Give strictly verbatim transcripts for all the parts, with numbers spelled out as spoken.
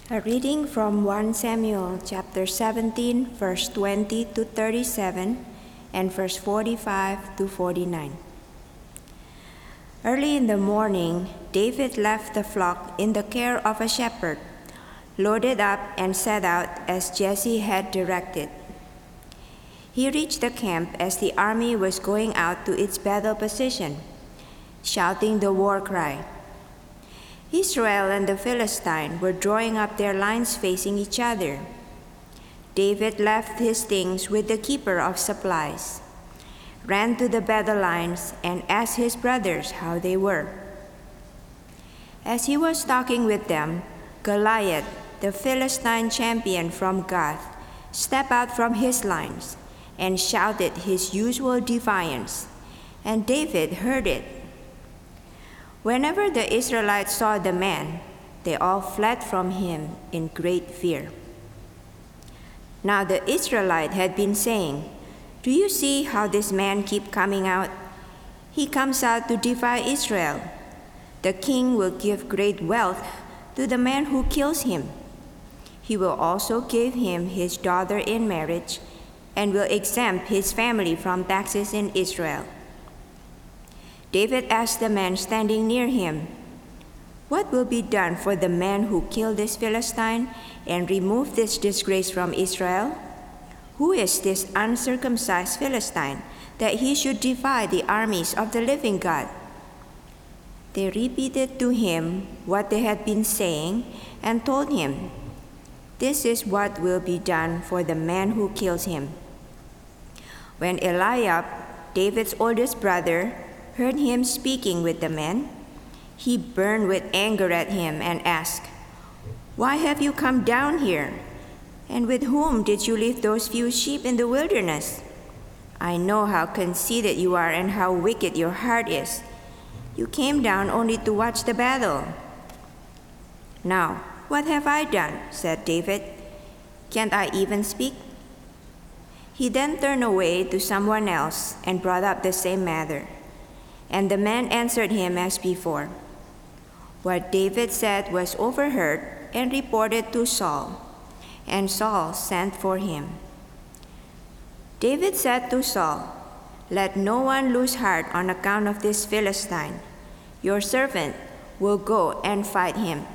A reading from First Samuel chapter seventeen, verse twenty to thirty-seven, and verse forty-five to forty-nine. Early in the morning, David left the flock in the care of a shepherd, loaded up and set out as Jesse had directed. He reached the camp as the army was going out to its battle position, shouting the war cry. Israel and the Philistine were drawing up their lines facing each other. David left his things with the keeper of supplies, ran to the battle lines, and asked his brothers how they were. As he was talking with them, Goliath, the Philistine champion from Gath, stepped out from his lines and shouted his usual defiance, and David heard it. Whenever the Israelites saw the man, they all fled from him in great fear. Now the Israelite had been saying, "Do you see how this man keeps coming out? He comes out to defy Israel. The king will give great wealth to the man who kills him. He will also give him his daughter in marriage and will exempt his family from taxes in Israel." David asked the man standing near him, "What will be done for the man who killed this Philistine and removed this disgrace from Israel? Who is this uncircumcised Philistine that he should defy the armies of the living God?" They repeated to him what they had been saying and told him, "This is what will be done for the man who kills him." When Eliab, David's oldest brother, heard him speaking with the man, he burned with anger at him and asked, "Why have you come down here? And with whom did you leave those few sheep in the wilderness? I know how conceited you are and how wicked your heart is. You came down only to watch the battle." "Now, what have I done?" said David. "Can't I even speak?" He then turned away to someone else and brought up the same matter. And the man answered him as before. What David said was overheard and reported to Saul, and Saul sent for him. David said to Saul, "Let no one lose heart on account of this Philistine. Your servant will go and fight him."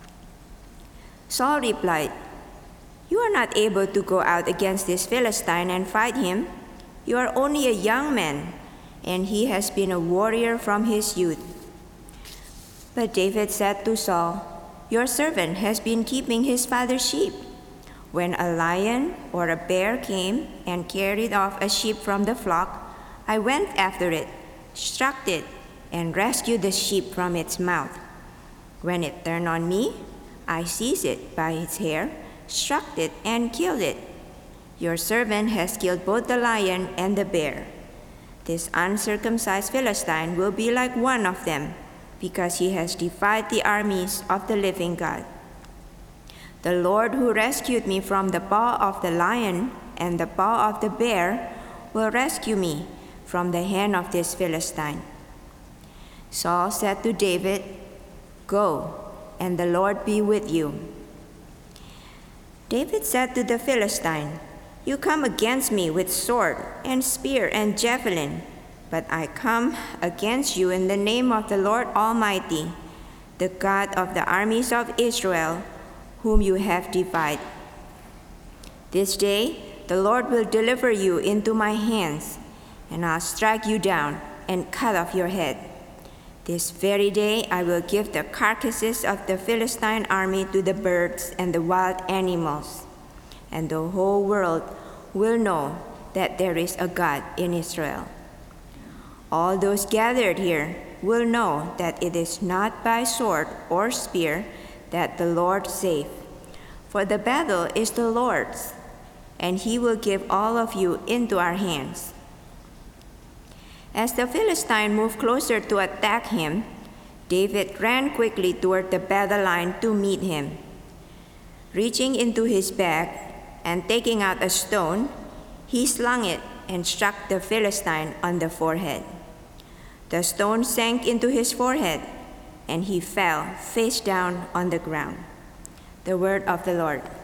Saul replied, "You are not able to go out against this Philistine and fight him. You are only a young man, and he has been a warrior from his youth." But David said to Saul, "Your servant has been keeping his father's sheep. When a lion or a bear came and carried off a sheep from the flock, I went after it, struck it, and rescued the sheep from its mouth. When it turned on me, I seized it by its hair, struck it, and killed it. Your servant has killed both the lion and the bear. This uncircumcised Philistine will be like one of them, because he has defied the armies of the living God. The Lord who rescued me from the paw of the lion and the paw of the bear will rescue me from the hand of this Philistine." Saul said to David, "Go, and the Lord be with you." David said to the Philistine, "You come against me with sword and spear and javelin, but I come against you in the name of the Lord Almighty, the God of the armies of Israel, whom you have defied. This day the Lord will deliver you into my hands, and I'll strike you down and cut off your head. This very day I will give the carcasses of the Philistine army to the birds and the wild animals, and the whole world will know that there is a God in Israel. All those gathered here will know that it is not by sword or spear that the Lord saved, for the battle is the Lord's, and he will give all of you into our hands." As the Philistine moved closer to attack him, David ran quickly toward the battle line to meet him. Reaching into his bag and taking out a stone, he slung it and struck the Philistine on the forehead. The stone sank into his forehead, and he fell face down on the ground. The word of the Lord.